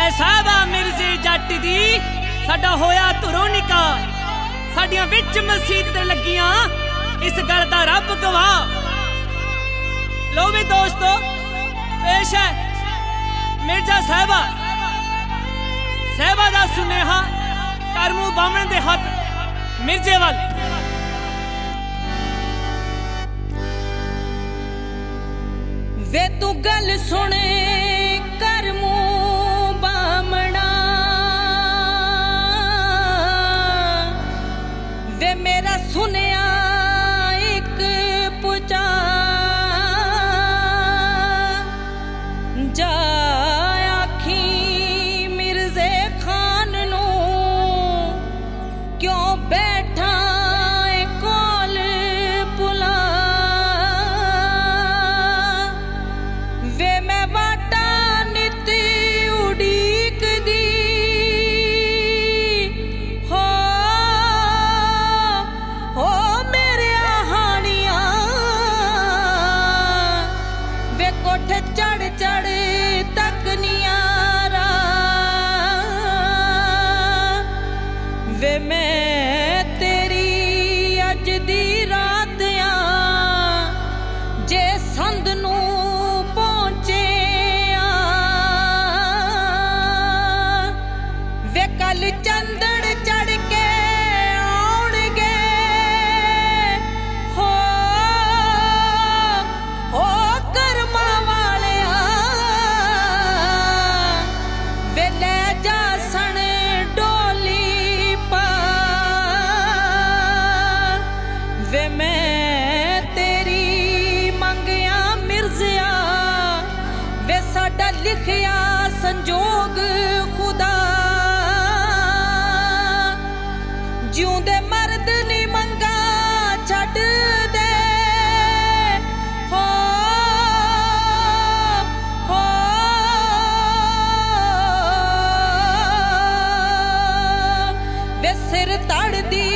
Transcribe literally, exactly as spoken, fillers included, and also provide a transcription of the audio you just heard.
साहबा मिर्जे जट दी साडा होया धुरों निकाह साडियां विच मसीत ते लगियां इस गल दा रब गवाह। लो भी दोस्तों पेश है मिर्जा साहबा साहबा दा सुनेहा करमू बामण दे हथ मिर्जे वाल। वे तू गल सुने करमू बामणा वे मेरा सुनिया एक पुचा जा आखी मिर्जे खान नू क्यों बैठा कोल पुला वे मैं वाटा नित उड़ीक दी हो हो मेरे हानिया वे कोठे चढ़ चढ़ तक नियारा वे मैं तेरी अज दी रात आ जे संद नू पहुंचे आ वे कल चंदड़ चढ़ के आउणगे हो हो करमा वालिया वे ले जा सन डोली पा वे मैं तेरी मंगिया मिर्जिया वे साडा लिखिया संजोग खुदा जिउंदे मर्द नी मंगा छड्ड दे हो हो वे सिर तड़ दी